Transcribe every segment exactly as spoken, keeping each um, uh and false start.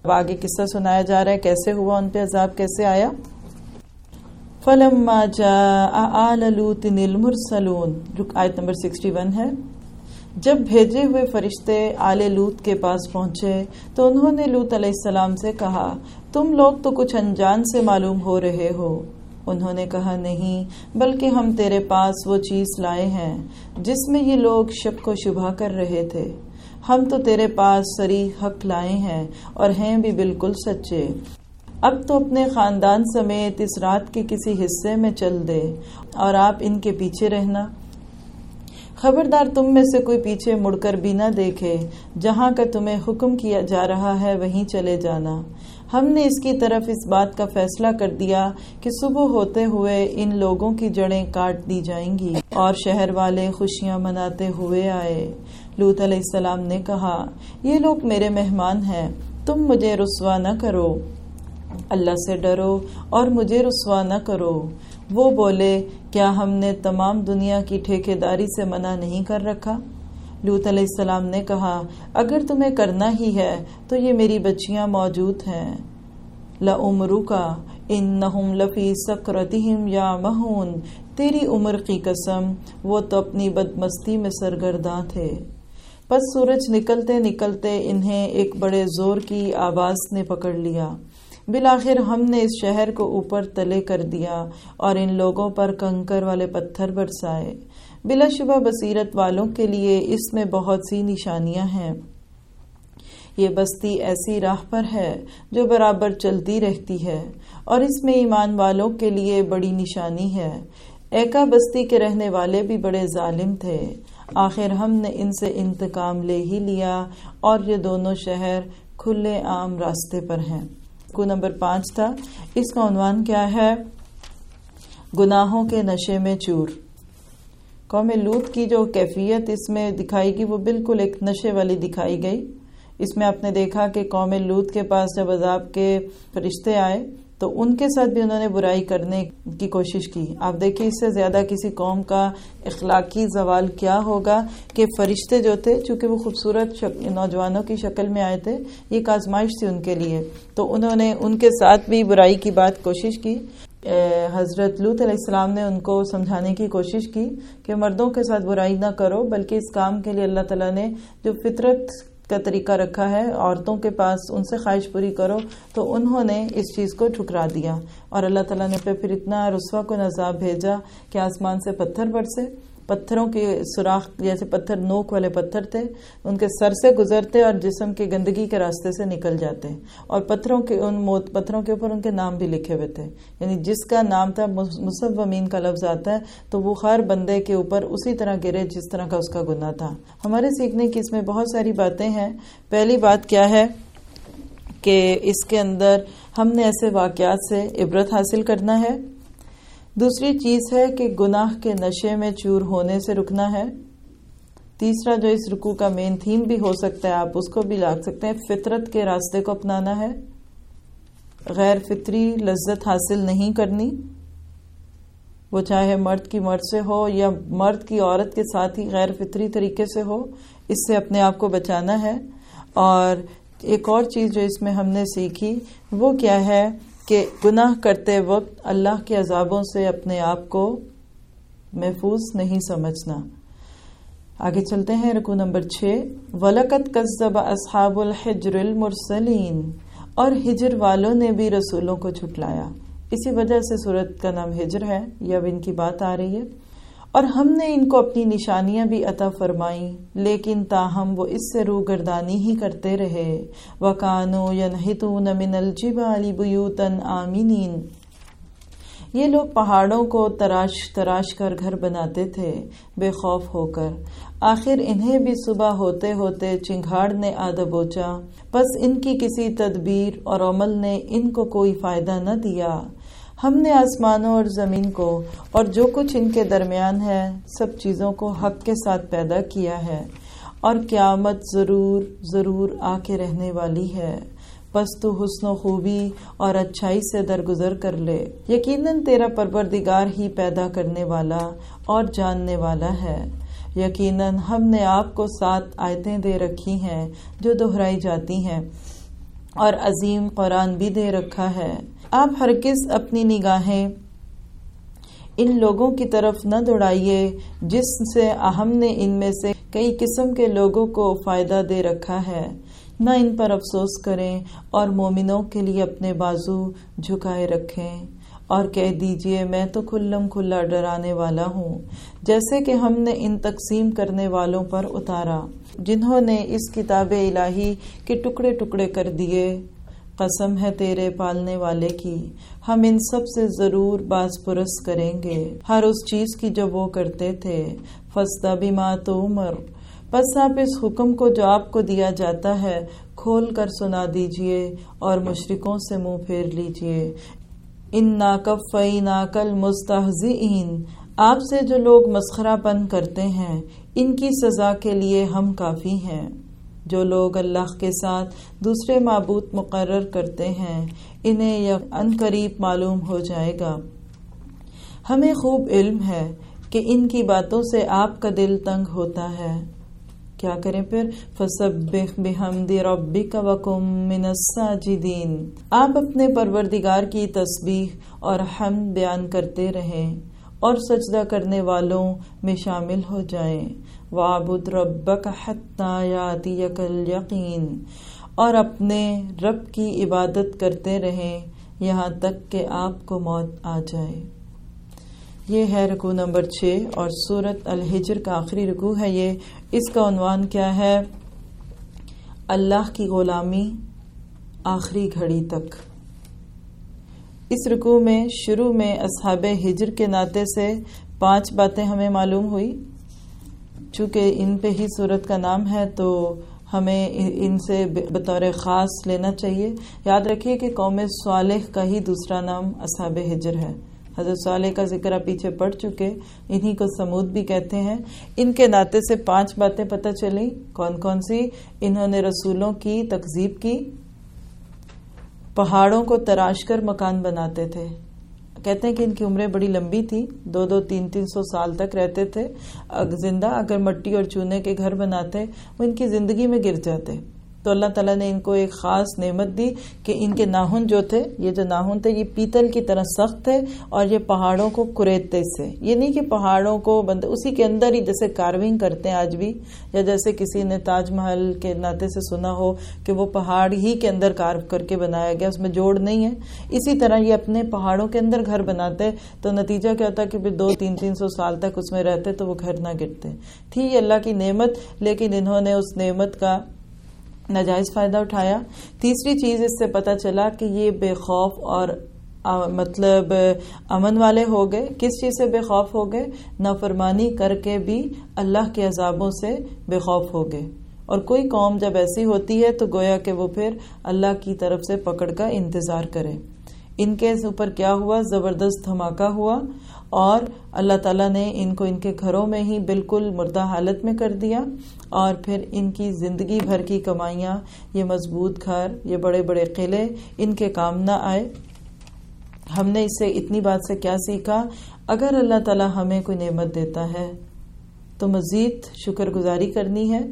آگے قصہ سنایا جا رہا ہے کیسے ہوا، ان پہ عذاب کیسے آیا. فَلَمَّا جَاءَ آلَ لُوطٍ الْمُرْسَلُونَ، جو آیت نمبر اکسٹھ ہے. جب بھیجے ہوئے فرشتے آل لوط کے پاس پہنچے تو انہوں نے لوط علیہ السلام سے کہا تم لوگ تو کچھ انجان سے معلوم ہو رہے ہو. انہوں نے کہا نہیں، بلکہ ہم تیرے پاس وہ چیز لائے ہیں جس میں یہ لوگ شک و شبہ کر رہے تھے. ہم تو تیرے پاس صریح حق لائے ہیں اور ہیں بھی بالکل سچے. اب تو اپنے خاندان سمیت اس رات کے کسی حصے میں چل دے اور آپ ان کے پیچھے رہنا. خبردار تم میں سے کوئی پیچھے مڑ کر بھی نہ دیکھے، جہاں کا تمہیں حکم کیا جا رہا ہے وہیں چلے جانا. ہم نے اس کی طرف اس بات کا فیصلہ کر دیا کہ صبح ہوتے ہوئے ان لوگوں کی جڑیں کاٹ دی جائیں گی اور شہر والے خوشیاں مناتے ہوئے آئے. لوط علیہ السلام نے کہا یہ لوگ میرے مہمان ہیں، تم مجھے رسوا نہ کرو. اللہ سے ڈرو اور مجھے رسوا نہ کرو. وہ بولے کیا ہم نے تمام دنیا کی ٹھیکیداری سے منع نہیں کر رکھا؟ لوط علیہ السلام نے کہا اگر تمہیں کرنا ہی ہے تو یہ میری بچیاں موجود ہیں. لَعُمْرُكَ إِنَّهُمْ لَفِي سَكْرَتِهِمْ يَعْمَهُونَ، تیری عمر کی قسم وہ تو اپنی بدمستی میں سرگرداں تھے. پس سورج نکلتے نکلتے انہیں ایک بڑے زور کی آواز نے پکڑ لیا. بالآخر ہم نے اس شہر کو اوپر تلے کر دیا اور ان لوگوں پر کنکر والے پتھر برسائے. بلا شبہ بصیرت والوں کے لیے اس میں بہت سی نشانیاں ہیں. یہ بستی ایسی راہ پر ہے جو برابر چلتی رہتی ہے اور اس میں ایمان والوں کے لیے بڑی نشانی ہے. ایکا بستی کے رہنے والے بھی بڑے ظالم تھے. آخر ہم نے ان سے انتقام لے ہی لیا اور یہ دونوں شہر کھلے عام راستے پر ہیں. کو نمبر پانچ تھا، اس کا عنوان کیا ہے؟ گناہوں کے نشے میں چور. قوم لوط کی جو کیفیت اس میں دکھائی گئی وہ بالکل ایک نشے والی دکھائی گئی. اس میں آپ نے دیکھا کہ قوم لوط کے پاس جب عذاب کے فرشتے آئے تو ان کے ساتھ بھی انہوں نے برائی کرنے کی کوشش کی. آپ دیکھیں اس سے زیادہ کسی قوم کا اخلاقی زوال کیا ہوگا کہ فرشتے جو تھے چونکہ وہ خوبصورت شک... نوجوانوں کی شکل میں آئے تھے، یہ ایک آزمائش تھی ان کے لیے، تو انہوں نے ان کے ساتھ بھی برائی کی بات کوشش کی. حضرت لوط علیہ السلام نے ان کو سمجھانے کی کوشش کی کہ مردوں کے ساتھ برائی نہ کرو، بلکہ اس کام کے لیے اللہ تعالیٰ نے جو فطرت کا طریقہ رکھا ہے عورتوں کے پاس ان سے خواہش پوری کرو، تو انہوں نے اس چیز کو ٹھکرا دیا اور اللہ تعالیٰ نے پھر اتنا رسوا کن عذاب بھیجا کہ آسمان سے پتھر برسے. پتھروں کے سوراخ جیسے پتھر نوک والے پتھر تھے، ان کے سر سے گزرتے اور جسم کے گندگی کے راستے سے نکل جاتے، اور پتھروں کے ان موت پتھروں کے اوپر ان کے نام بھی لکھے ہوئے تھے. یعنی جس کا نام تھا مصومین کا لفظ آتا ہے تو وہ ہر بندے کے اوپر اسی طرح گرے جس طرح کا اس کا گناہ تھا. ہمارے سیکھنے کی اس میں بہت ساری باتیں ہیں. پہلی بات کیا ہے کہ اس کے اندر ہم نے ایسے واقعات سے عبرت حاصل کرنا ہے. دوسری چیز ہے کہ گناہ کے نشے میں چور ہونے سے رکنا ہے. تیسرا جو اس رکوع کا مین تھیم بھی ہو سکتا ہے، آپ اس کو بھی لا سکتے ہیں، فطرت کے راستے کو اپنانا ہے. غیر فطری لذت حاصل نہیں کرنی، وہ چاہے مرد کی مرد سے ہو یا مرد کی عورت کے ساتھ ہی غیر فطری طریقے سے ہو، اس سے اپنے آپ کو بچانا ہے. اور ایک اور چیز جو اس میں ہم نے سیکھی وہ کیا ہے کہ گناہ کرتے وقت اللہ کے عذابوں سے اپنے آپ کو محفوظ نہیں سمجھنا. آگے چلتے ہیں رکوع نمبر چھ. وَلَقَدْ كَذَّبَ أَصْحَابُ الْحِجْرِ الْمُرْسَلِينَ، اور ہجر والوں نے بھی رسولوں کو جھٹلایا. اسی وجہ سے سورت کا نام ہجر ہے، یہ اب ان کی بات آ رہی ہے. اور ہم نے ان کو اپنی نشانیاں بھی عطا فرمائیں، لیکن تاہم وہ اس سے روگردانی ہی کرتے رہے. وَكَانُوا يَنْحِتُونَ مِنَ الْجِبَالِ بُيُوتًا آمِنِينَ، یہ لوگ پہاڑوں کو تراش تراش کر گھر بناتے تھے بے خوف ہو کر. آخر انہیں بھی صبح ہوتے ہوتے چنگھاڑ نے آ دبوچا، بس ان کی کسی تدبیر اور عمل نے ان کو کوئی فائدہ نہ دیا. ہم نے آسمانوں اور زمین کو اور جو کچھ ان کے درمیان ہے سب چیزوں کو حق کے ساتھ پیدا کیا ہے، اور قیامت ضرور ضرور آ کے رہنے والی ہے. بس تو حسن و خوبی اور اچھائی سے درگزر کر لے. یقیناً تیرا پروردگار ہی پیدا کرنے والا اور جاننے والا ہے. یقیناً ہم نے آپ کو سات آیتیں دے رکھی ہیں جو دہرائی جاتی ہیں، اور عظیم قرآن بھی دے رکھا ہے۔ آپ ہرگز اپنی نگاہیں ان لوگوں کی طرف نہ دوڑائیے جس سے ہم نے ان میں سے کئی قسم کے لوگوں کو فائدہ دے رکھا ہے، نہ ان پر افسوس کریں اور مومنوں کے لیے اپنے بازو جھکائے رکھیں اور کہہ دیجئے میں تو کھلم کھلا ڈرانے والا ہوں، جیسے کہ ہم نے ان تقسیم کرنے والوں پر اتارا جنہوں نے اس کتاب الہی کے ٹکڑے ٹکڑے کر دیے۔ قسم ہے تیرے پالنے والے کی، ہم ان سب سے ضرور باز پرس کریں گے ہر اس چیز کی جو وہ کرتے تھے۔ فَاسْتَ بِمَا تُؤْمَرُ، پس آپ اس حکم کو جو آپ کو دیا جاتا ہے کھول کر سنا دیجئے اور مشرکوں سے منہ پھیر لیجئے۔ اِنَّا كَفَّيْنَاكَ الْمُسْتَهْزِئِينَ، آپ سے جو لوگ مسخرہ پن کرتے ہیں ان کی سزا کے لیے ہم کافی ہیں۔ جو لوگ اللہ کے ساتھ دوسرے معبود مقرر کرتے ہیں انہیں عن قریب معلوم ہو جائے گا۔ ہمیں خوب علم ہے کہ ان کی باتوں سے آپ کا دل تنگ ہوتا ہے۔ کیا کریں پھر؟ فَسَبِّحْ بِحَمْدِ رَبِّكَ وَكُن مِّنَ السَّاجِدِينَ، آپ اپنے پروردگار کی تسبیح اور حمد بیان کرتے رہیں اور سجدہ کرنے والوں میں شامل ہو جائیں۔ وَاعْبُدْ رَبَّكَ حَتَّى يَأْتِيَكَ الْيَقِينُ، اور اپنے رب کی عبادت کرتے رہیں یہاں تک کہ آپ کو موت آ جائے۔ یہ ہے رکوع نمبر چھ اور سورۃ الحجر کا آخری رکوع ہے یہ۔ اس کا عنوان کیا ہے؟ اللہ کی غلامی آخری گھڑی تک۔ اس رکوع میں شروع میں اصحاب ہجر کے ناطے سے پانچ باتیں ہمیں معلوم ہوئی۔ چونکہ ان پہ ہی سورت کا نام ہے تو ہمیں ان سے بطور خاص لینا چاہیے۔ یاد رکھیے کہ قوم صالح کا ہی دوسرا نام اصحاب ہجر ہے۔ حضرت صالح کا ذکر آپ پیچھے پڑھ چکے، انہی کو سمود بھی کہتے ہیں۔ ان کے ناطے سے پانچ باتیں پتہ چلیں۔ کون کون سی؟ انہوں نے رسولوں کی تکذیب کی، پہاڑوں کو تراش کر مکان بناتے تھے۔ کہتے ہیں کہ ان کی عمریں بڑی لمبی تھی، دو دو تین تین سو سال تک رہتے تھے زندہ۔ اگر مٹی اور چونے کے گھر بناتے وہ ان کی زندگی میں گر جاتے۔ تو اللہ تعالیٰ نے ان کو ایک خاص نعمت دی کہ ان کے ناخن جو تھے، یہ جو ناخن تھے یہ پیتل کی طرح سخت تھے اور یہ پہاڑوں کو کریدتے سے۔ یہ نہیں کہ پہاڑوں کو بند اسی کے اندر ہی جیسے کارونگ کرتے ہیں آج بھی، یا جیسے کسی نے تاج محل کے ناطے سے سنا ہو کہ وہ پہاڑ ہی کے اندر کارو کر کے بنایا گیا، اس میں جوڑ نہیں ہے۔ اسی طرح یہ اپنے پہاڑوں کے اندر گھر بناتے تو نتیجہ کیا ہوتا کہ دو تین تین سو سال تک اس میں رہتے تو وہ گھر نہ گرتے۔ تھی یہ اللہ کی نعمت، لیکن انہوں نے اس نعمت کا ناجائز فائدہ اٹھایا۔ تیسری چیز اس سے پتہ چلا کہ یہ بے خوف اور مطلب امن والے ہو گئے۔ کس چیز سے بے خوف ہو گئے؟ نافرمانی کر کے بھی اللہ کے عذابوں سے بے خوف ہو گئے۔ اور کوئی قوم جب ایسی ہوتی ہے تو گویا کہ وہ پھر اللہ کی طرف سے پکڑ کا انتظار کرے۔ ان کے اوپر کیا ہوا؟ زبردست دھماکہ ہوا اور اللہ تعالیٰ نے ان کو ان کے گھروں میں ہی بالکل مردہ حالت میں کر دیا، اور پھر ان کی زندگی بھر کی کمائیاں، یہ مضبوط گھر، یہ بڑے بڑے قلعے ان کے کام نہ آئے۔ ہم نے اس سے اتنی بات سے کیا سیکھا؟ اگر اللہ تعالیٰ ہمیں کوئی نعمت دیتا ہے تو مزید شکر گزاری کرنی ہے،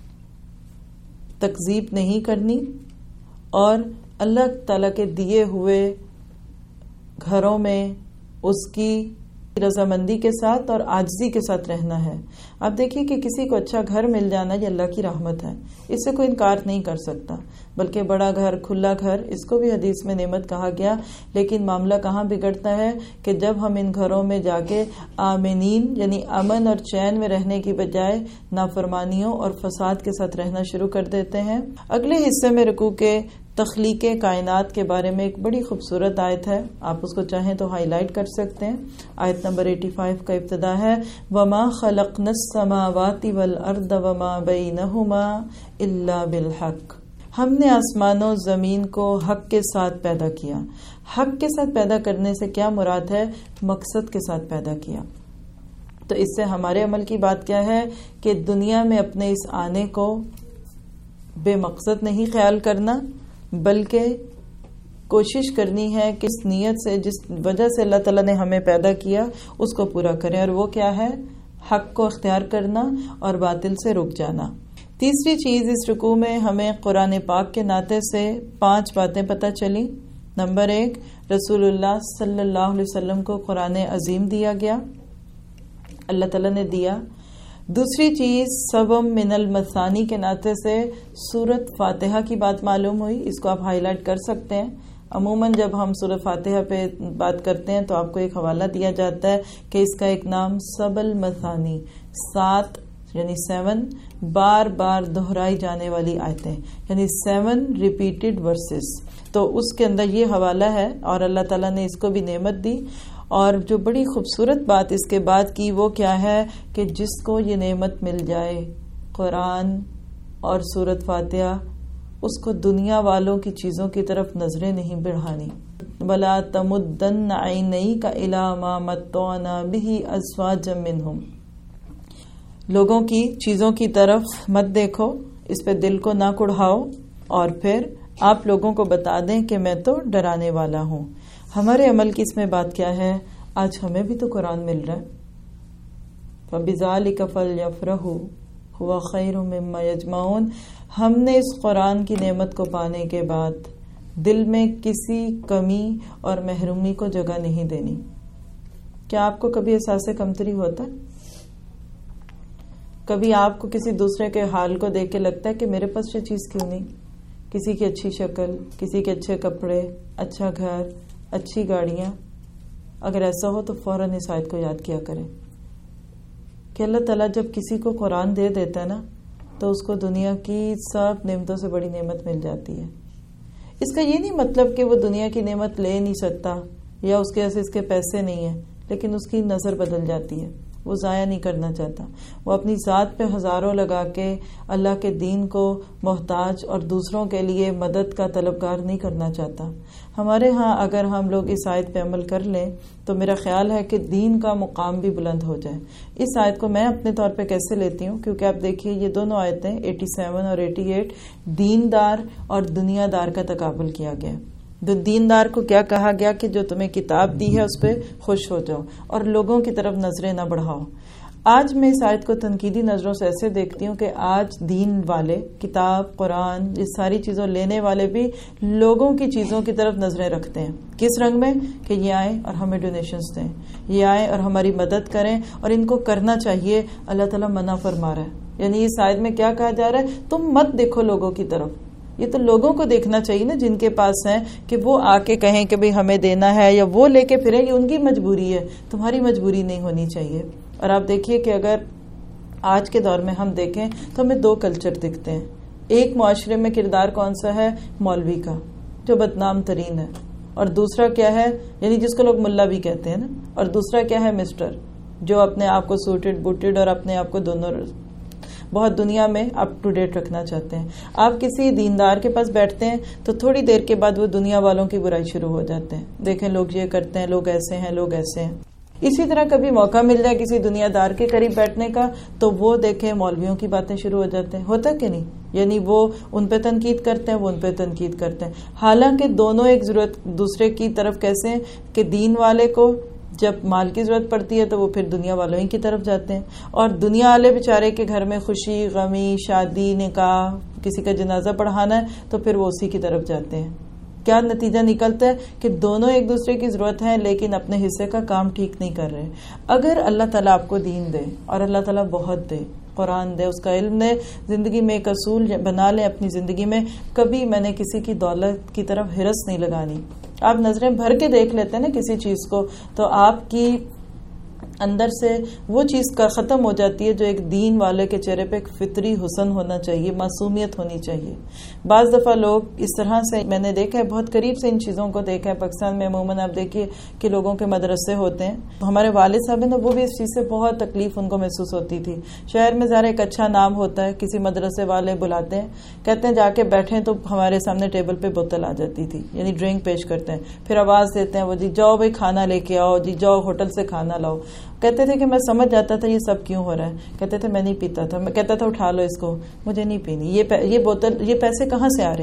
تکذیب نہیں کرنی، اور اللہ تعالیٰ کے دیے ہوئے گھروں میں اس کی رضامندی کے ساتھ اور عاجزی کے ساتھ رہنا ہے۔ آپ دیکھیے کہ کسی کو اچھا گھر مل جانا یہ اللہ کی رحمت ہے، اس سے کوئی انکار نہیں کر سکتا۔ بلکہ بڑا گھر، کھلا گھر، اس کو بھی حدیث میں نعمت کہا گیا۔ لیکن معاملہ کہاں بگڑتا ہے کہ جب ہم ان گھروں میں جا کے آمنین یعنی امن اور چین میں رہنے کی بجائے نافرمانیوں اور فساد کے ساتھ رہنا شروع کر دیتے ہیں۔ اگلے حصے میں رکوع کے تخلیق کائنات کے بارے میں ایک بڑی خوبصورت آیت ہے، آپ اس کو چاہیں تو ہائی لائٹ کر سکتے ہیں۔ آیت نمبر پچاسی کا ابتدا ہے وَمَا خَلَقْنَا السَّمَاوَاتِ وَالْأَرْضَ وَمَا بَيْنَهُمَا إِلَّا بِالْحَقِّ، ہم نے آسمان و زمین کو حق کے ساتھ پیدا کیا۔ حق کے ساتھ پیدا کرنے سے کیا مراد ہے؟ مقصد کے ساتھ پیدا کیا۔ تو اس سے ہمارے عمل کی بات کیا ہے کہ دنیا میں اپنے اس آنے کو بے مقصد نہیں خیال کرنا، بلکہ کوشش کرنی ہے کہ اس نیت سے جس وجہ سے اللہ تعالیٰ نے ہمیں پیدا کیا اس کو پورا کریں، اور وہ کیا ہے؟ حق کو اختیار کرنا اور باطل سے رک جانا۔ تیسری چیز، اس رکوع میں ہمیں قرآن پاک کے ناطے سے پانچ باتیں پتہ چلی۔ نمبر ایک، رسول اللہ صلی اللہ علیہ وسلم کو قرآن عظیم دیا گیا، اللہ تعالیٰ نے دیا۔ دوسری چیز، سبم من المثانی کے ناطے سے سورت فاتحہ کی بات معلوم ہوئی، اس کو آپ ہائی لائٹ کر سکتے ہیں۔ عموماً جب ہم سورۃ فاتحہ پہ بات کرتے ہیں تو آپ کو ایک حوالہ دیا جاتا ہے کہ اس کا ایک نام سب المثانی، سات یعنی سیون بار بار دہرائی جانے والی آیتیں، یعنی سیون ریپیٹڈ ورسز، تو اس کے اندر یہ حوالہ ہے، اور اللہ تعالیٰ نے اس کو بھی نعمت دی۔ اور جو بڑی خوبصورت بات اس کے بعد کی وہ کیا ہے کہ جس کو یہ نعمت مل جائے قرآن اور سورۃ فاتحہ، اس کو دنیا والوں کی چیزوں کی طرف نظریں نہیں بڑھانی۔ وَلَا تَمُدَّنَّ عَيْنَيْكَ إِلَىٰ مَا مَتَّعْنَا بِهِ أَزْوَاجًا مِّنْهُمْ، لوگوں کی چیزوں کی طرف مت دیکھو، اس پہ دل کو نہ کڑھاؤ، اور پھر آپ لوگوں کو بتا دیں کہ میں تو ڈرانے والا ہوں۔ ہمارے عمل کی اس میں بات کیا ہے؟ آج ہمیں بھی تو قرآن مل رہا ہے۔ فَبِذَلِكَ فَلْيَفْرَحُوا هُوَ خَيْرٌ مِّمَّا يَجْمَعُونَ۔ ہم نے اس قرآن کی نعمت کو پانے کے بعد دل میں کسی کمی اور محرومی کو جگہ نہیں دینی۔ کیا آپ کو کبھی احساس کمتری ہوتا ہے؟ کبھی آپ کو کسی دوسرے کے حال کو دیکھ کے لگتا ہے کہ میرے پاس یہ چیز کیوں نہیں؟ کسی کی اچھی شکل، کسی کے اچھے کپڑے، اچھا گھر، اچھی گاڑیاں۔ اگر ایسا ہو تو فوراً اس آیت کو یاد کیا کریں کہ اللہ تعالیٰ جب کسی کو قرآن دے دیتا ہے نا تو اس کو دنیا کی سب نعمتوں سے بڑی نعمت مل جاتی ہے۔ اس کا یہ نہیں مطلب کہ وہ دنیا کی نعمت لے نہیں سکتا یا اس کے ایسے اس کے پیسے نہیں ہیں، لیکن اس کی نظر بدل جاتی ہے، وہ ضائع نہیں کرنا چاہتا، وہ اپنی ذات پہ ہزاروں لگا کے اللہ کے دین کو محتاج اور دوسروں کے لیے مدد کا طلبگار نہیں کرنا چاہتا۔ ہمارے ہاں اگر ہم لوگ اس آیت پہ عمل کر لیں تو میرا خیال ہے کہ دین کا مقام بھی بلند ہو جائے۔ اس آیت کو میں اپنے طور پہ کیسے لیتی ہوں، کیونکہ آپ دیکھیے یہ دونوں آیتیں ایٹی سیون اور ایٹی ایٹ دیندار اور دنیا دار کا تقابل کیا گیا۔ دیندار کو کیا کہا گیا کہ جو تمہیں کتاب دی ہے اس پہ خوش ہو جاؤ اور لوگوں کی طرف نظریں نہ بڑھاؤ۔ آج میں اس آیت کو تنقیدی نظروں سے ایسے دیکھتی ہوں کہ آج دین والے، کتاب، قرآن، یہ ساری چیزوں لینے والے بھی لوگوں کی چیزوں کی طرف نظریں رکھتے ہیں۔ کس رنگ میں؟ کہ یہ آئیں اور ہمیں ڈونیشنز دیں، یہ آئیں اور ہماری مدد کریں، اور ان کو کرنا چاہیے۔ اللہ تعالیٰ منع فرما رہا ہے، یعنی اس آیت میں کیا کہا جا رہا ہے؟ تم مت دیکھو لوگوں کی طرف، یہ تو لوگوں کو دیکھنا چاہیے نا جن کے پاس ہیں، کہ وہ آ کے کہیں کہ بھئی ہمیں دینا ہے، یا وہ لے کے پھریں، یہ ان کی مجبوری ہے، تمہاری مجبوری نہیں ہونی چاہیے۔ اور آپ دیکھیے کہ اگر آج کے دور میں ہم دیکھیں تو ہمیں دو کلچر دکھتے ہیں۔ ایک معاشرے میں کردار کون سا ہے؟ مولوی کا، جو بدنام ترین ہے، اور دوسرا کیا ہے؟ یعنی جس کو لوگ ملا بھی کہتے ہیں نا، اور دوسرا کیا ہے؟ مسٹر، جو اپنے آپ کو سوٹڈ بوٹڈ اور اپنے آپ کو دونوں بہت دنیا میں اپ ٹو ڈیٹ رکھنا چاہتے ہیں۔ آپ کسی دیندار کے پاس بیٹھتے ہیں تو تھوڑی دیر کے بعد وہ دنیا والوں کی برائی شروع ہو جاتے ہیں، دیکھیں لوگ یہ کرتے ہیں، لوگ ایسے ہیں، لوگ ایسے ہیں۔ اسی طرح کبھی موقع مل جائے کسی دنیا دار کے قریب بیٹھنے کا تو وہ دیکھیں مولویوں کی باتیں شروع ہو جاتے ہیں، ہوتا کہ نہیں؟ یعنی وہ ان پہ تنقید کرتے ہیں، وہ ان پہ تنقید کرتے ہیں، حالانکہ دونوں ایک ضرورت دوسرے کی طرف کیسے ہیں کہ دین والے کو جب مال کی ضرورت پڑتی ہے تو وہ پھر دنیا والوں ہی کی طرف جاتے ہیں، اور دنیا والے بیچارے کے گھر میں خوشی، غمی، شادی، نکاح، کسی کا جنازہ پڑھانا ہے تو پھر وہ اسی کی طرف جاتے ہیں۔ کیا نتیجہ نکلتا ہے کہ دونوں ایک دوسرے کی ضرورت ہے لیکن اپنے حصے کا کام ٹھیک نہیں کر رہے۔ اگر اللہ تعالیٰ آپ کو دین دے، اور اللہ تعالیٰ بہت دے، قرآن دے، اس کا علم دے، زندگی میں ایک اصول بنا لیں اپنی زندگی میں، کبھی میں نے کسی کی دولت کی طرف ہرس نہیں لگانی۔ آپ نظریں بھر کے دیکھ لیتے ہیں نا کسی چیز کو تو آپ کی اندر سے وہ چیز کا ختم ہو جاتی ہے جو ایک دین والے کے چہرے پہ ایک فطری حسن ہونا چاہیے، معصومیت ہونی چاہیے۔ بعض دفعہ لوگ اس طرح سے، میں نے دیکھا ہے بہت قریب سے ان چیزوں کو دیکھا ہے، پاکستان میں عموماً آپ دیکھیے کہ لوگوں کے مدرسے ہوتے ہیں، ہمارے والد صاحب ہیں نا وہ بھی اس چیز سے بہت تکلیف ان کو محسوس ہوتی تھی۔ شہر میں ذرا ایک اچھا نام ہوتا ہے، کسی مدرسے والے بلاتے ہیں، کہتے ہیں جا کے بیٹھیں تو ہمارے سامنے ٹیبل پہ بوتل آ جاتی تھی، یعنی ڈرنک پیش کرتے ہیں، پھر آواز دیتے ہیں وہ جی جاؤ بھائی کھانا لے کے آؤ، جی جاؤ ہوٹل سے کھانا لاؤ۔ کہتے تھے کہ میں سمجھ جاتا تھا یہ سب کیوں ہو رہا ہے، کہتے تھے میں نہیں پیتا تھا، میں کہتا تھا اٹھا لو اس کو، مجھے نہیں پینی، یہ یہ بوتل، یہ پیسے کہاں سے آ رہے ہیں؟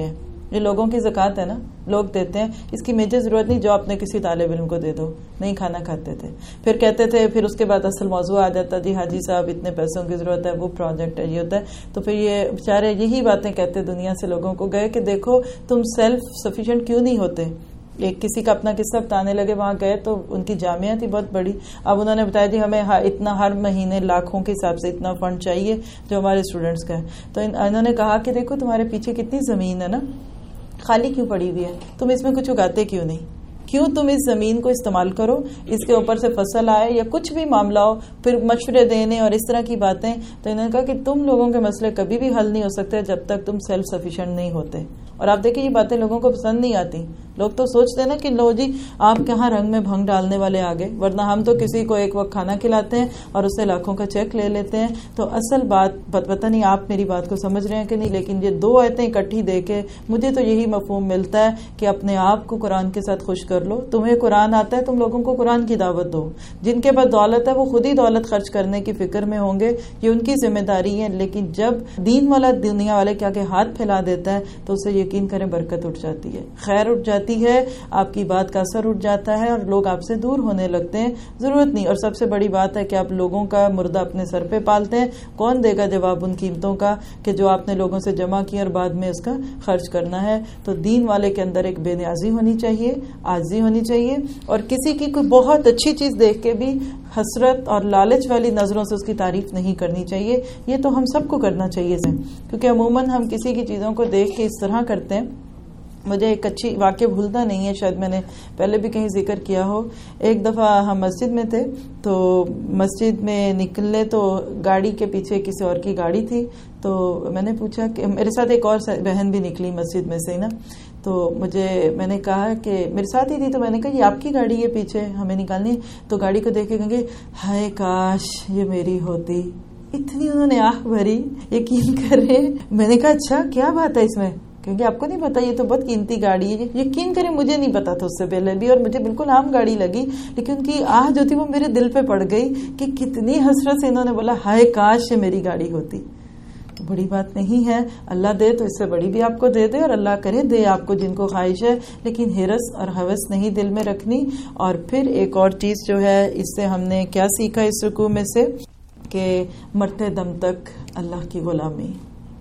جو لوگوں کی زکوٰۃ ہے نا لوگ دیتے ہیں، اس کی میجر ضرورت نہیں، جو اپنے کسی طالب علم کو دے دو، نہیں کھانا کھاتے تھے. پھر کہتے تھے، پھر اس کے بعد اصل موضوع آ جاتا، جی حاجی صاحب اتنے پیسوں کی ضرورت ہے، وہ پروجیکٹ ہے، یہ ہوتا ہے. تو پھر یہ بیچارے یہی باتیں کہتے دنیا سے لوگوں کو گئے کہ دیکھو تم سیلف سفیشینٹ کیوں نہیں ہوتے. ایک کسی کا اپنا قصہ بتانے لگے، وہاں گئے تو ان کی جامعہ تھی بہت بڑی. اب انہوں نے بتایا جی ہمیں اتنا ہر مہینے لاکھوں کے حساب سے اتنا فنڈ چاہیے جو ہمارے اسٹوڈنٹس کا ہے. تو انہوں نے کہا کہ دیکھو تمہارے پیچھے کتنی زمین ہے نا، خالی کیوں پڑی ہوئی ہے، تم اس میں کچھ اگاتے کیوں نہیں؟ کیوں تم اس زمین کو استعمال کرو، اس کے اوپر سے فصل آئے یا کچھ بھی معاملہ ہو، پھر مشورے دینے اور اس طرح کی باتیں. تو انہوں نے کہا کہ تم لوگوں کے مسئلے کبھی بھی حل نہیں ہو سکتے جب تک تم سیلف سفیشینٹ نہیں ہوتے. اور آپ دیکھیں یہ باتیں لوگوں کو پسند نہیں آتی. لوگ تو سوچتے ہیں نا کہ لو جی آپ کہاں رنگ میں بھنگ ڈالنے والے آگے، ورنہ ہم تو کسی کو ایک وقت کھانا کھلاتے ہیں اور اس سے لاکھوں کا چیک لے لیتے ہیں. تو اصل بات پتہ نہیں آپ میری بات کو سمجھ رہے ہیں کہ نہیں، لیکن یہ دو آیتیں اکٹھی دے کے مجھے تو یہی مفہوم ملتا ہے کہ اپنے آپ کو قرآن کے ساتھ خوش کر لو. تمہیں قرآن آتا ہے، تم لوگوں کو قرآن کی دعوت دو. جن کے پاس دولت ہے وہ خود ہی دولت خرچ کرنے کی فکر میں ہوں گے، یہ ان کی ذمہ داری ہے. لیکن جب دین والا دنیا والے کے آگے ہاتھ پھیلا دیتا ہے تو اسے یقین کریں برکت اٹھ جاتی ہے، خیر اٹھ جاتی ہے، آپ کی بات کا اثر اٹھ جاتا ہے اور لوگ آپ سے دور ہونے لگتے ہیں. ضرورت نہیں. اور سب سے بڑی بات ہے کہ آپ لوگوں کا مردہ اپنے سر پہ پالتے ہیں. کون دے گا جواب ان قیمتوں کا کہ جو آپ نے لوگوں سے جمع کی اور بعد میں اس کا خرچ کرنا ہے؟ تو دین والے کے اندر ایک بے نیازی ہونی چاہیے، عاجزی ہونی چاہیے، اور کسی کی کوئی بہت اچھی چیز دیکھ کے بھی حسرت اور لالچ والی نظروں سے اس کی تعریف نہیں کرنی چاہیے. یہ تو ہم سب کو کرنا چاہیے، کیونکہ عموماً ہم کسی کی چیزوں کو دیکھ کے اس طرح کرتے ہیں. مجھے ایک اچھی واقعہ بھولتا نہیں ہے، شاید میں نے پہلے بھی کہیں ذکر کیا ہو. ایک دفعہ ہم مسجد میں تھے تو مسجد میں نکلے تو گاڑی کے پیچھے کسی اور کی گاڑی تھی. تو میں نے پوچھا کہ میرے ساتھ ایک اور بہن بھی نکلی مسجد میں سے نا، تو مجھے میں نے کہا کہ میرے ساتھ ہی تھی، تو میں نے کہا یہ آپ کی گاڑی ہے پیچھے ہمیں نکالنی. تو گاڑی کو دیکھ کے کہیں گے ہائے کاش یہ میری ہوتی. اتنی انہوں نے آہ بھری، یقین کریں. میں نے کہا اچھا کیا بات ہے اس میں، کیونکہ آپ کو نہیں پتا یہ تو بہت قیمتی گاڑی ہے. یقین کریں مجھے نہیں پتا تھا اس سے پہلے بھی، اور مجھے بالکل عام گاڑی لگی، لیکن ان کی آہ جو تھی وہ میرے دل پہ پڑ گئی کہ کتنی حسرت سے انہوں نے بولا ہائے کاش یہ میری گاڑی ہوتی. بڑی بات نہیں ہے، اللہ دے تو اس سے بڑی بھی آپ کو دے دے، اور اللہ کرے دے آپ کو جن کو خواہش ہے، لیکن ہرس اور ہوس نہیں دل میں رکھنی. اور پھر ایک اور چیز جو ہے اس سے ہم نے کیا سیکھا اس رکوع میں سے، کہ مرتے دم تک اللہ کی غلامی،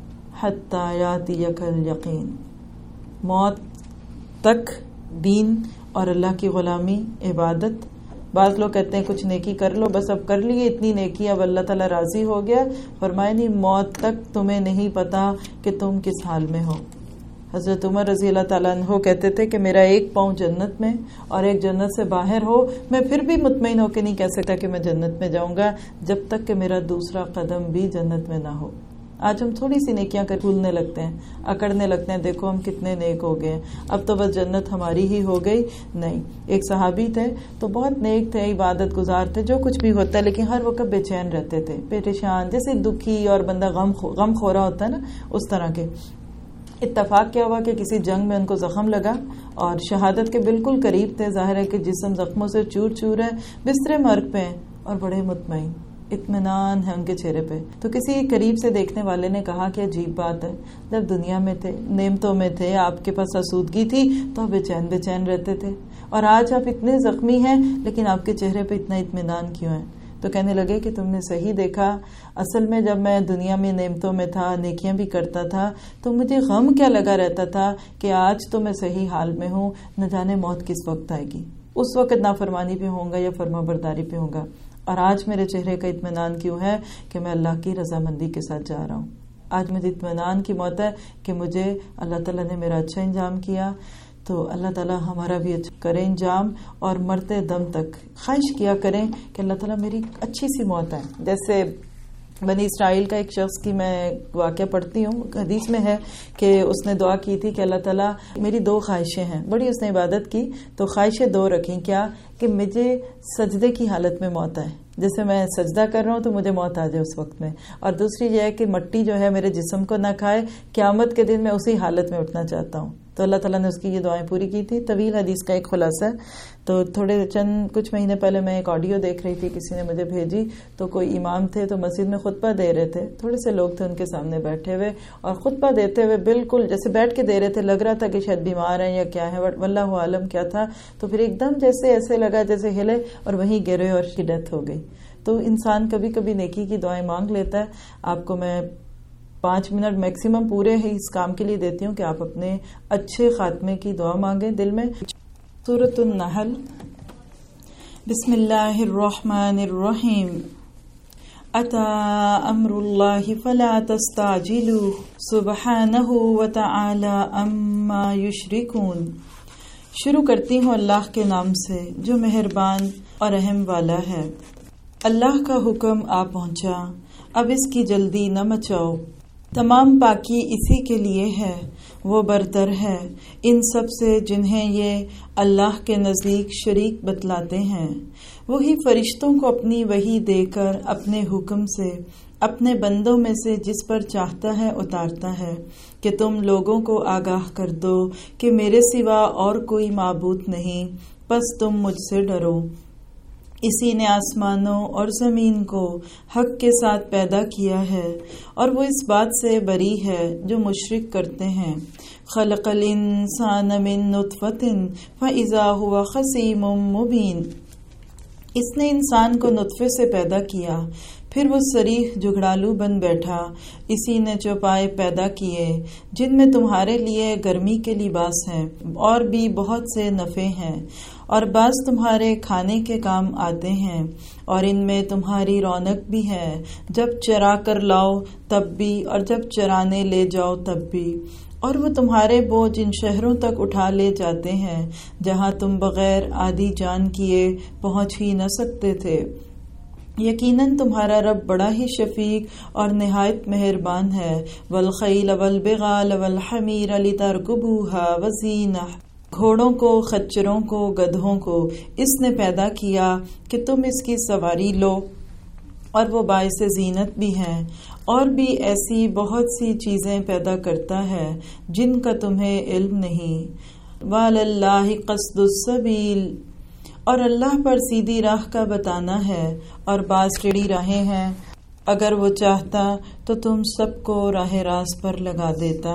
حتی یاتیک الیقین، موت تک دین اور اللہ کی غلامی، عبادت. بعض لوگ کہتے ہیں کچھ نیکی کر لو، بس اب کر لیے اتنی نیکی، اب اللہ تعالیٰ راضی ہو گیا. فرمائے نہیں، موت تک تمہیں نہیں پتا کہ تم کس حال میں ہو. حضرت عمر رضی اللہ تعالیٰ عنہ کہتے تھے کہ میرا ایک پاؤں جنت میں اور ایک جنت سے باہر ہو، میں پھر بھی مطمئن ہو کے نہیں کہہ سکتا کہ میں جنت میں جاؤں گا جب تک کہ میرا دوسرا قدم بھی جنت میں نہ ہو. آج ہم تھوڑی سی نیکیاں کر بھولنے لگتے ہیں، اکڑنے لگتے ہیں، دیکھو ہم کتنے نیک ہو گئے، اب تو بس جنت ہماری ہی ہو گئی. نہیں، ایک صحابی تھے تو بہت نیک تھے، عبادت گزار تھے، جو کچھ بھی ہوتا ہے، لیکن ہر وقت بے چین رہتے تھے، پریشان، جیسے دکھی اور بندہ غم غم خورا ہوتا ہے نا، اس طرح کے. اتفاق کیا ہوا کہ کسی جنگ میں ان کو زخم لگا اور شہادت کے بالکل قریب تھے. ظاہر ہے کہ جسم زخموں سے چور چور ہے، بسترے مرگ پہ ہیں اور بڑے مطمئن، اطمینان ہے ان کے چہرے پہ. تو کسی قریب سے دیکھنے والے نے کہا کہ عجیب بات ہے، جب دنیا میں تھے، نعمتوں میں تھے، آپ کے پاس آسودگی تھی تو بے چین بے چین رہتے تھے، اور آج آپ اتنے زخمی ہیں لیکن آپ کے چہرے پہ اتنا اطمینان کیوں ہے؟ تو کہنے لگے کہ تم نے صحیح دیکھا، اصل میں جب میں دنیا میں نعمتوں میں تھا، نیکیاں بھی کرتا تھا، تو مجھے غم کیا لگا رہتا تھا کہ آج تو میں صحیح حال میں ہوں، نہ جانے موت کس وقت آئے گی، اس وقت نافرمانی پہ ہوں گا یا فرما برداری پہ ہوں گا. اور آج میرے چہرے کا اطمینان کیوں ہے کہ میں اللہ کی رضامندی کے ساتھ جا رہا ہوں. آج مجھے اطمینان کی موت ہے کہ مجھے اللہ تعالیٰ نے میرا اچھا انجام کیا. تو اللہ تعالیٰ ہمارا بھی اچھا کرے انجام، اور مرتے دم تک خواہش کیا کریں کہ اللہ تعالیٰ میری اچھی سی موت ہے. جیسے بنی اسرائیل کا ایک شخص کی میں واقعہ پڑھتی ہوں، حدیث میں ہے کہ اس نے دعا کی تھی کہ اللہ تعالیٰ میری دو خواہشیں ہیں، بڑی اس نے عبادت کی تو خواہشیں دو رکھیں. کیا؟ کہ مجھے سجدے کی حالت میں موت آئے، جیسے میں سجدہ کر رہا ہوں تو مجھے موت آ جائے اس وقت میں، اور دوسری یہ ہے کہ مٹی جو ہے میرے جسم کو نہ کھائے، قیامت کے دن میں اسی حالت میں اٹھنا چاہتا ہوں. تو اللہ تعالیٰ نے اس کی یہ دعائیں پوری کی تھی. طویل حدیث کا ایک خلاصہ ہے. تو تھوڑے چند کچھ مہینے پہلے میں ایک آڈیو دیکھ رہی تھی, کسی نے مجھے بھیجی. تو کوئی امام تھے تو مسجد میں خطبہ دے رہے تھے, تھوڑے سے لوگ تھے ان کے سامنے بیٹھے ہوئے, اور خطبہ دیتے ہوئے بالکل جیسے بیٹھ کے دے رہے تھے, لگ رہا تھا کہ شاید بیمار ہیں یا کیا ہے, واللہ عالم کیا تھا. تو پھر ایک دم جیسے ایسے لگا جیسے ہلے اور وہیں گرے اور کی ڈیتھ ہو گئی. تو انسان کبھی کبھی نیکی کی دعائیں مانگ لیتا ہے. آپ کو میں پانچ منٹ میکسیمم پورے ہی اس کام کے لیے دیتی ہوں کہ آپ اپنے اچھے خاتمے کی دعا مانگیں دل میں. سورۃ النحل. بسم اللہ الرحمن الرحیم. اتی امر اللہ فلا تستعجلوہ سبحانہ وتعالی عما یشرکون. شروع کرتی ہوں اللہ کے نام سے جو مہربان اور رحم والا ہے. اللہ کا حکم آ پہنچا, اب اس کی جلدی نہ مچاؤ. تمام پاکی اسی کے لیے ہے, وہ برتر ہے ان سب سے جنہیں یہ اللہ کے نزدیک شریک بتلاتے ہیں. وہی فرشتوں کو اپنی وحی دے کر اپنے حکم سے اپنے بندوں میں سے جس پر چاہتا ہے اتارتا ہے کہ تم لوگوں کو آگاہ کر دو کہ میرے سوا اور کوئی معبود نہیں, پس تم مجھ سے ڈرو. اسی نے آسمانوں اور زمین کو حق کے ساتھ پیدا کیا ہے, اور وہ اس بات سے بری ہے جو مشرک کرتے ہیں. خلق الانسان من نطفۃ فاذا هو خصیم مبین. اس نے انسان کو نطفے سے پیدا کیا, پھر وہ صریح جھگڑالو بن بیٹھا. اسی نے چوپائے پیدا کیے جن میں تمہارے لیے گرمی کے لباس ہیں اور بھی بہت سے نفع ہیں, اور بعض تمہارے کھانے کے کام آتے ہیں, اور ان میں تمہاری رونق بھی ہے, جب چرا کر لاؤ تب بھی اور جب چرانے لے جاؤ تب بھی. اور وہ تمہارے بوجھ ان شہروں تک اٹھا لے جاتے ہیں جہاں تم بغیر آدھی جان کیے پہنچ ہی نہ سکتے تھے. یقیناً تمہارا رب بڑا ہی شفیق اور نہایت مہربان ہے. والخیل والبغال والحمیر لترکبوها وزینہ. گھوڑوں کو, خچروں کو, گدھوں کو اس نے پیدا کیا کہ تم اس کی سواری لو, اور وہ باعث زینت بھی ہیں. اور بھی ایسی بہت سی چیزیں پیدا کرتا ہے جن کا تمہیں علم نہیں. وَعَلَى اللَّهِ قَصْدُ السَّبِيلِ. اور اللہ پر سیدھی راہ کا بتانا ہے, اور بعض ٹیڑھی راہیں ہیں. اگر وہ چاہتا تو تم سب کو راہ راست پر لگا دیتا.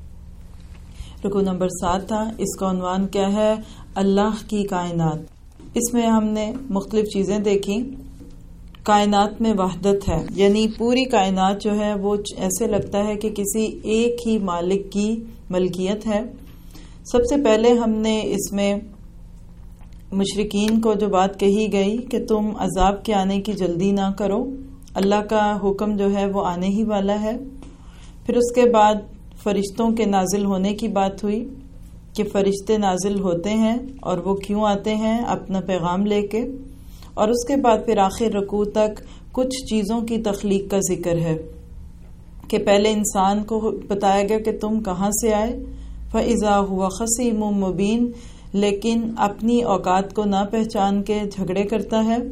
رکوع نمبر سات تھا. اس کا عنوان کیا ہے؟ اللہ کی کائنات. اس میں ہم نے مختلف چیزیں دیکھی. کائنات میں وحدت ہے, یعنی پوری کائنات جو ہے وہ ایسے لگتا ہے کہ کسی ایک ہی مالک کی ملکیت ہے. سب سے پہلے ہم نے اس میں مشرکین کو جو بات کہی گئی کہ تم عذاب کے آنے کی جلدی نہ کرو, اللہ کا حکم جو ہے وہ آنے ہی والا ہے. پھر اس کے بعد فرشتوں کے نازل ہونے کی بات ہوئی کہ فرشتے نازل ہوتے ہیں اور وہ کیوں آتے ہیں, اپنا پیغام لے کے. اور اس کے بعد پھر آخر رکوع تک کچھ چیزوں کی تخلیق کا ذکر ہے کہ پہلے انسان کو بتایا گیا کہ تم کہاں سے آئے, فَإِذَا هُوَ خَصِيمٌ مُبِينٌ, لیکن اپنی اوقات کو نہ پہچان کے جھگڑے کرتا ہے.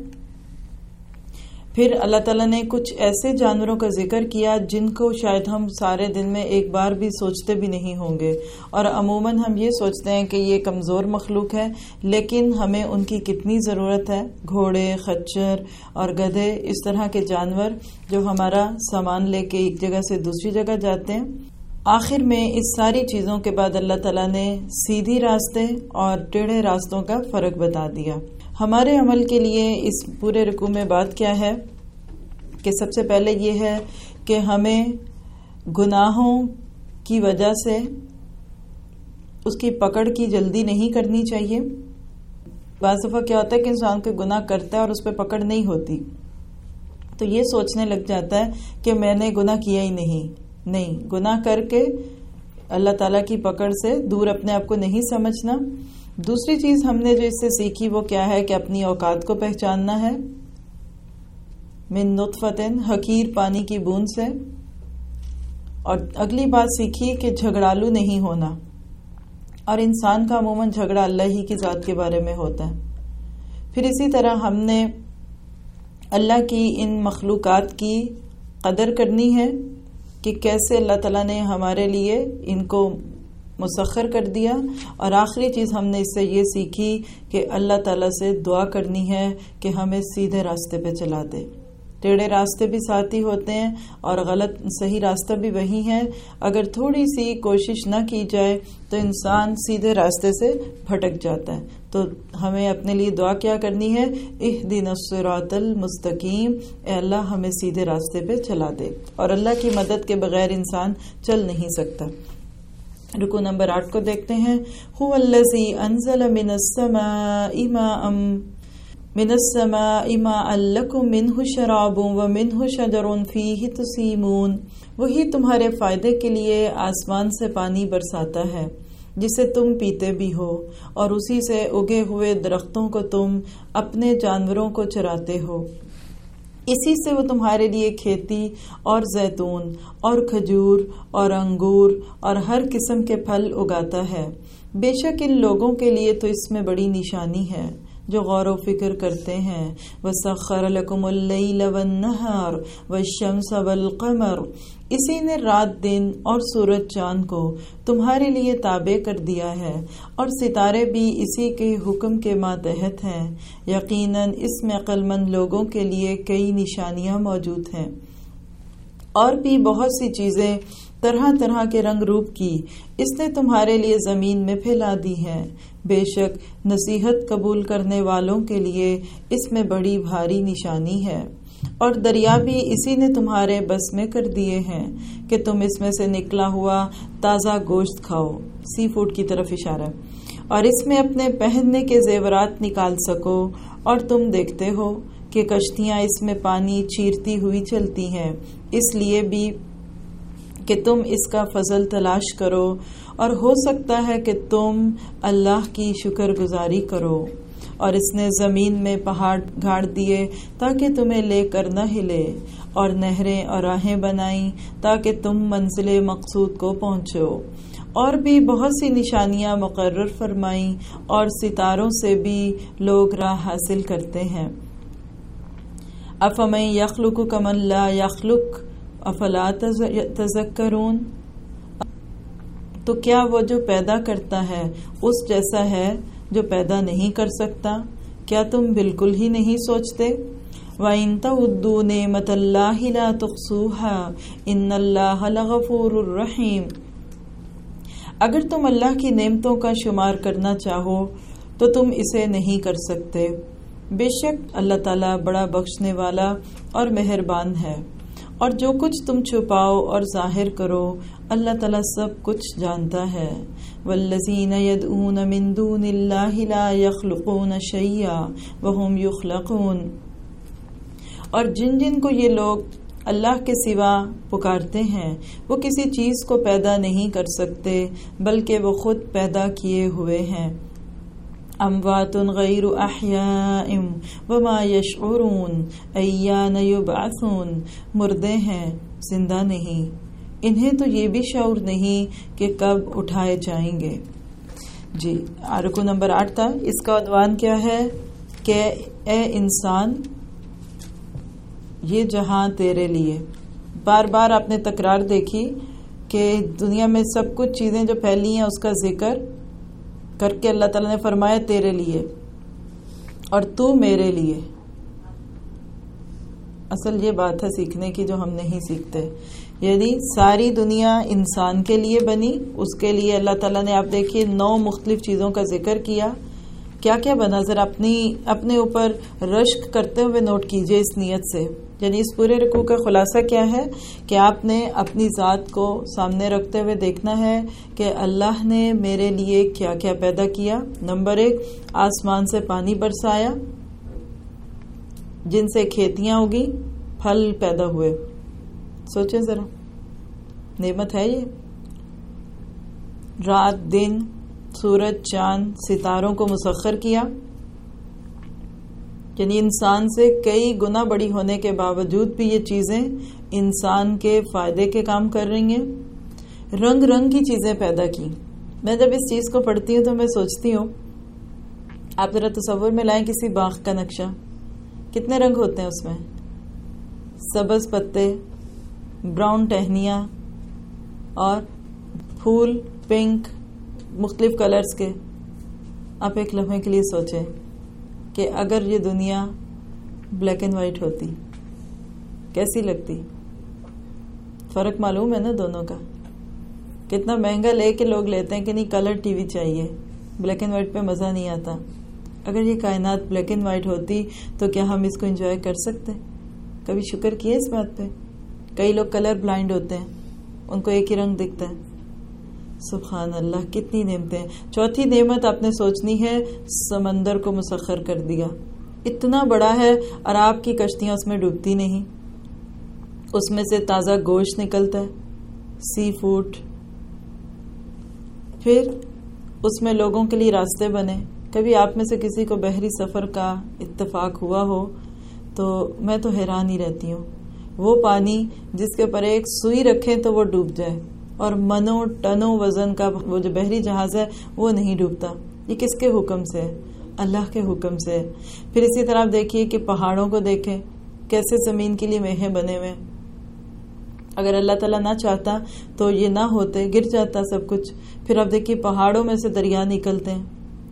پھر اللہ تعالیٰ نے کچھ ایسے جانوروں کا ذکر کیا جن کو شاید ہم سارے دن میں ایک بار بھی سوچتے بھی نہیں ہوں گے, اور عموماً ہم یہ سوچتے ہیں کہ یہ کمزور مخلوق ہے, لیکن ہمیں ان کی کتنی ضرورت ہے. گھوڑے, خچر اور گدھے, اس طرح کے جانور جو ہمارا سامان لے کے ایک جگہ سے دوسری جگہ جاتے ہیں. آخر میں اس ساری چیزوں کے بعد اللہ تعالیٰ نے سیدھی راستے اور ٹیڑھے راستوں کا فرق بتا دیا. ہمارے عمل کے لیے اس پورے رکوع میں بات کیا ہے کہ سب سے پہلے یہ ہے کہ ہمیں گناہوں کی وجہ سے اس کی پکڑ کی جلدی نہیں کرنی چاہیے. بعض دفعہ کیا ہوتا ہے کہ انسان کوئی گناہ کرتا ہے اور اس پہ پکڑ نہیں ہوتی, تو یہ سوچنے لگ جاتا ہے کہ میں نے گناہ کیا ہی نہیں. نہیں, گناہ کر کے اللہ تعالیٰ کی پکڑ سے دور اپنے آپ کو نہیں سمجھنا. دوسری چیز ہم نے جو اس سے سیکھی وہ کیا ہے کہ اپنی اوقات کو پہچاننا ہے. من نطفتن, حقیر پانی کی بوند سے. اور اگلی بات سیکھی کہ جھگڑالو نہیں ہونا, اور انسان کا عموماً جھگڑا اللہ ہی کی ذات کے بارے میں ہوتا ہے. پھر اسی طرح ہم نے اللہ کی ان مخلوقات کی قدر کرنی ہے کہ کیسے اللہ تعالیٰ نے ہمارے لیے ان کو مسخر کر دیا. اور آخری چیز ہم نے اس سے یہ سیکھی کہ اللہ تعالیٰ سے دعا کرنی ہے کہ ہمیں سیدھے راستے پہ چلا دے. ٹیڑھے راستے بھی ساتھی ہوتے ہیں اور غلط صحیح راستہ بھی وہی ہے. اگر تھوڑی سی کوشش نہ کی جائے تو انسان سیدھے راستے سے بھٹک جاتا ہے. تو ہمیں اپنے لیے دعا کیا کرنی ہے؟ اہدنا الصراط المستقیم، اے اللہ ہمیں سیدھے راستے پہ چلا دے. اور اللہ کی مدد کے بغیر انسان چل نہیں سکتا. رکو نمبر آٹھ کو دیکھتے ہیں. هو الذی انزل من السماء ماء من السماء ماء لکم منہ شراب ومنہ شجر فیہ تسیمون. وہی تمہارے فائدے کے لیے آسمان سے پانی برساتا ہے جسے تم پیتے بھی ہو، اور اسی سے اگے ہوئے درختوں کو تم اپنے جانوروں کو چراتے ہو. اسی سے وہ تمہارے لیے کھیتی اور زیتون اور کھجور اور انگور اور ہر قسم کے پھل اگاتا ہے. بے شک ان لوگوں کے لیے تو اس میں بڑی نشانی ہے جو غور و فکر کرتے ہیں. وَسَخَّرَ لَكُمُ اللَّيْلَ وَالنَّهَارَ وَالشَّمْسَ وَالْقَمَرَ. اسی نے رات دن اور سورج چاند کو تمہارے لیے تابع کر دیا ہے، اور ستارے بھی اسی کے حکم کے ماتحت ہیں. یقیناً اس میں عقل مند لوگوں کے لیے کئی نشانیاں موجود ہیں. اور بھی بہت سی چیزیں طرح طرح کے رنگ روپ کی اس نے تمہارے لیے زمین میں پھیلا دی ہیں. بے شک نصیحت قبول کرنے والوں کے لیے اس میں بڑی بھاری نشانی ہے. اور دریا بھی اسی نے تمہارے بس میں کر دیے ہیں کہ تم اس میں سے نکلا ہوا تازہ گوشت کھاؤ. سی فوڈ کی طرف اشارہ. اور اس میں اپنے پہننے کے زیورات نکال سکو. اور تم دیکھتے ہو کہ کشتیاں اس میں پانی چیرتی ہوئی چلتی ہیں، اس لیے بھی کہ تم اس کا فضل تلاش کرو، اور ہو سکتا ہے کہ تم اللہ کی شکر گزاری کرو. اور اس نے زمین میں پہاڑ گاڑ دیے تاکہ تمہیں لے کر نہ ہلے، اور نہریں اور راہیں بنائیں تاکہ تم منزل مقصود کو پہنچو. اور بھی بہت سی نشانیاں مقرر فرمائیں، اور ستاروں سے بھی لوگ راہ حاصل کرتے ہیں. افمن یخلق کمن لا یخلق افلا تذکرون. تو کیا وہ جو پیدا کرتا ہے اس جیسا ہے جو پیدا نہیں کر سکتا؟ کیا تم بالکل ہی نہیں سوچتے؟ وَإِن تَعُدُّوا نِعْمَتَ اللَّهِ لَا تُحْصُوهَا إِنَّ اللَّهَ لَغَفُورٌ رَحِيمٌ. اگر تم اللہ کی نعمتوں کا شمار کرنا چاہو تو تم اسے نہیں کر سکتے. بے شک اللہ تعالیٰ بڑا بخشنے والا اور مہربان ہے. اور جو کچھ تم چھپاؤ اور ظاہر کرو اللہ تعالیٰ سب کچھ جانتا ہے. والذین یدعون من دون اللہ لا یخلقون شیئا وہم یخلقون. اور جن جن کو یہ لوگ اللہ کے سوا پکارتے ہیں وہ کسی چیز کو پیدا نہیں کر سکتے بلکہ وہ خود پیدا کیے ہوئے ہیں. اموات غیر احیاء وما یشعرون ایان یبعثون. مردے ہیں زندہ نہیں، انہیں تو یہ بھی شعور نہیں کہ کب اٹھائے جائیں گے. جی رکو نمبر آٹھ تھا. اس کا عنوان کیا ہے کہ اے انسان یہ جہاں تیرے لیے. بار بار آپ نے تکرار دیکھی کہ دنیا میں سب کچھ چیزیں جو پھیلی ہیں اس کا ذکر کر کے اللہ تعالیٰ نے فرمایا تیرے لیے اور تو میرے لیے. اصل یہ بات ہے سیکھنے کی جو ہم نہیں سیکھتے. یعنی ساری دنیا انسان کے لیے بنی، اس کے لیے اللہ تعالیٰ نے آپ دیکھیے نو مختلف چیزوں کا ذکر کیا. کیا کیا بنا ذرا اپنی اپنے اوپر رشک کرتے ہوئے نوٹ کیجئے اس نیت سے. یعنی اس پورے رکوع کا خلاصہ کیا ہے کہ آپ نے اپنی ذات کو سامنے رکھتے ہوئے دیکھنا ہے کہ اللہ نے میرے لیے کیا کیا پیدا کیا. نمبر ایک، آسمان سے پانی برسایا جن سے کھیتیاں اگی، پھل پیدا ہوئے. سوچیں ذرا، نعمت ہے یہ. رات دن، سورج چاند ستاروں کو مسخر کیا. یعنی انسان سے کئی گنا بڑی ہونے کے باوجود بھی یہ چیزیں انسان کے فائدے کے کام کر رہی ہیں. رنگ رنگ کی چیزیں پیدا کی. میں جب اس چیز کو پڑھتی ہوں تو میں سوچتی ہوں آپ ذرا تصور میں لائیں کسی باغ کا نقشہ، کتنے رنگ ہوتے ہیں اس میں. سبز پتے، براؤن ٹہنیاں اور پھول پنک مختلف کلرز کے. آپ ایک لمحے کے لیے سوچیں کہ اگر یہ دنیا بلیک اینڈ وائٹ ہوتی کیسی لگتی. فرق معلوم ہے نا دونوں کا. کتنا مہنگا لے کے لوگ لیتے ہیں کہ نہیں کلر ٹی وی چاہیے, بلیک اینڈ وائٹ پہ مزہ نہیں آتا. اگر یہ کائنات بلیک اینڈ وائٹ ہوتی تو کیا ہم اس کو انجوائے کر سکتے؟ کبھی شکر کیے اس بات پہ؟ کئی لوگ کلر بلائنڈ ہوتے ہیں, ان کو ایک ہی رنگ دکھتا ہے. سبحان اللہ, کتنی نعمتیں. چوتھی نعمت آپ نے سوچنی ہے, سمندر کو مسخر کر دیا. اتنا بڑا ہے اور آپ کی کشتیاں اس میں ڈوبتی نہیں. اس میں سے تازہ گوشت نکلتا ہے, سی فوڈ. پھر اس میں لوگوں کے لیے راستے بنے. کبھی آپ میں سے کسی کو بحری سفر کا اتفاق ہوا ہو تو میں تو حیران ہی رہتی ہوں. وہ پانی جس کے اوپر ایک سوئی رکھیں تو وہ ڈوب جائے, اور منوں ٹنوں وزن کا وہ جو بحری جہاز ہے وہ نہیں ڈوبتا. یہ کس کے حکم سے ہے؟ اللہ کے حکم سے. پھر اسی طرح آپ دیکھیے کہ پہاڑوں کو دیکھیں کیسے زمین کے لیے میخیں بنے ہوئے. اگر اللہ تعالیٰ نہ چاہتا تو یہ نہ ہوتے, گر جاتا سب کچھ. پھر آپ دیکھیے پہاڑوں میں سے دریا نکلتے ہیں.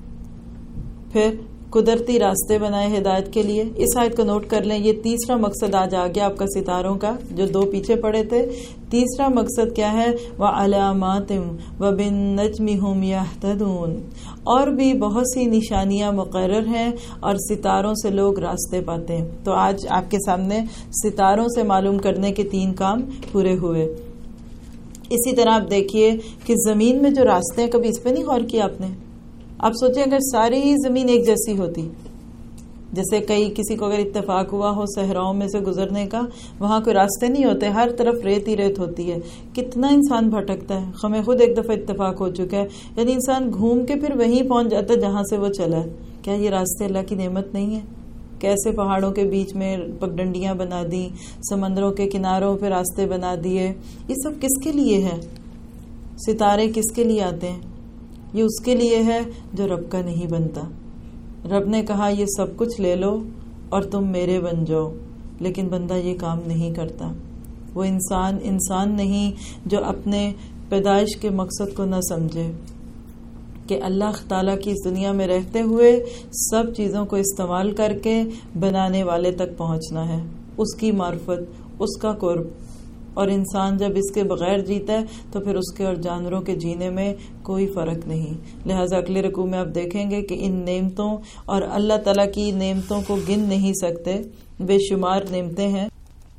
پھر قدرتی راستے بنائے ہدایت کے لیے. اس آیت کو نوٹ کر لیں, یہ تیسرا مقصد آج آ گیا آپ کا ستاروں کا, جو دو پیچھے پڑے تھے. تیسرا مقصد کیا ہے؟ وَعَلَامَاتٍ وَبِالنَّجْمِ هُمْ يَهْتَدُونَ. اور بھی بہت سی نشانیاں مقرر ہیں اور ستاروں سے لوگ راستے پاتے ہیں. تو آج آپ کے سامنے ستاروں سے معلوم کرنے کے تین کام پورے ہوئے. اسی طرح آپ دیکھیے کہ زمین میں جو راستے ہیں, کبھی اس پہ نہیں غور کیا آپ نے؟ آپ سوچیں اگر ساری زمین ایک جیسی ہوتی, جیسے کئی کسی کو اگر اتفاق ہوا ہو صحراؤں میں سے گزرنے کا, وہاں کوئی راستے نہیں ہوتے, ہر طرف ریت ہی ریت ہوتی ہے, کتنا انسان بھٹکتا ہے. ہمیں خود ایک دفعہ اتفاق ہو چکا ہے, یعنی انسان گھوم کے پھر وہیں پہنچ جاتا ہے جہاں سے وہ چلا ہے. کیا یہ راستے اللہ کی نعمت نہیں ہے؟ کیسے پہاڑوں کے بیچ میں پگڈنڈیاں بنا دی, سمندروں کے کناروں پہ راستے بنا دیے. یہ سب کس کے لیے ہے؟ ستارے کس کے لیے آتے ہیں؟ یہ اس کے لیے ہے جو رب کا نہیں بنتا. رب نے کہا یہ سب کچھ لے لو اور تم میرے بن جاؤ, لیکن بندہ یہ کام نہیں کرتا. وہ انسان انسان نہیں جو اپنے پیدائش کے مقصد کو نہ سمجھے کہ اللہ تعالیٰ کی اس دنیا میں رہتے ہوئے سب چیزوں کو استعمال کر کے بنانے والے تک پہنچنا ہے, اس کی معرفت, اس کا قرب. اور انسان جب اس کے بغیر جیتا ہے تو پھر اس کے اور جانوروں کے جینے میں کوئی فرق نہیں. لہٰذا اگلے رکوع میں آپ دیکھیں گے کہ ان نعمتوں اور اللہ تعالیٰ کی نعمتوں کو گن نہیں سکتے, بے شمار نعمتیں ہیں.